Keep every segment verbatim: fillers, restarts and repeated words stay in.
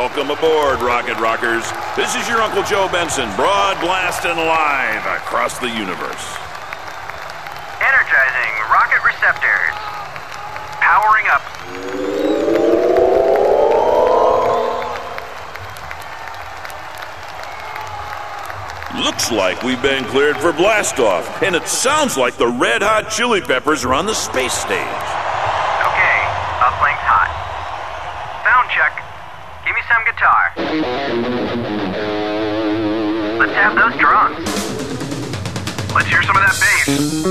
Welcome aboard, Rocket Rockers. This is your Uncle Joe Benson, broadcasting live across the universe. Energizing rocket receptors. Powering up. Looks like we've been cleared for blastoff, and it sounds like the Red Hot Chili Peppers are on the space stage. Okay, uplink's hot. Sound check. Give me some guitar. Let's have those drums. Let's hear some of that bass.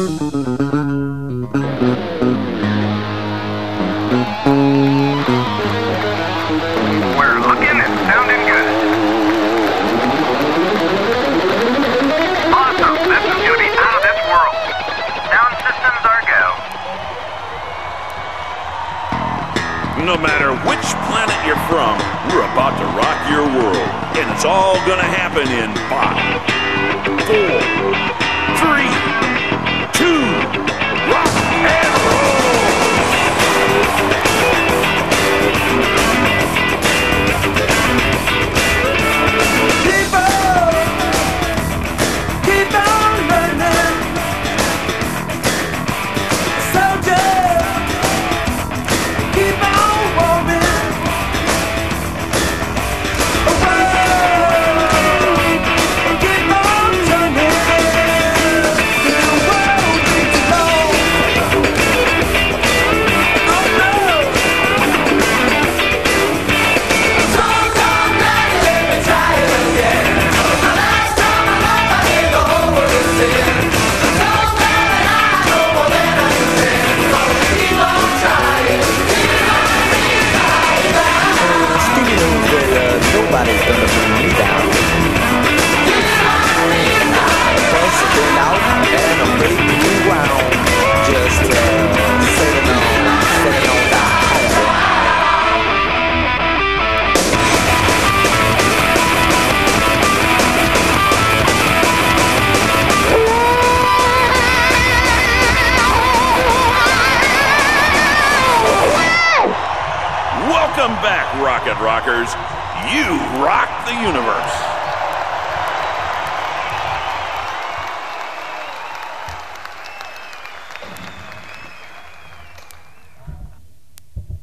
We're looking and sounding good. Awesome! This is gonna be out of this world. Sound systems are go. No matter which planet you're from, we're about to rock your world. And it's all gonna happen in five, four, three, two, rock and roll! Keep on, keep on running, soldier. Keep on warming, away, keep on turning. The world needs to know. Oh no! So come back and let me try it again. The last time I love, I gave the whole world a sin. So glad that I know more than I understand. So keep on trying, keep on trying. Stevie knows that uh, nobody's gonna bring me down. Once I've been out and I'm ready to move around. Just uh, sailing on, sailing on the high. Welcome back, Rocket Rockers. You rock the universe.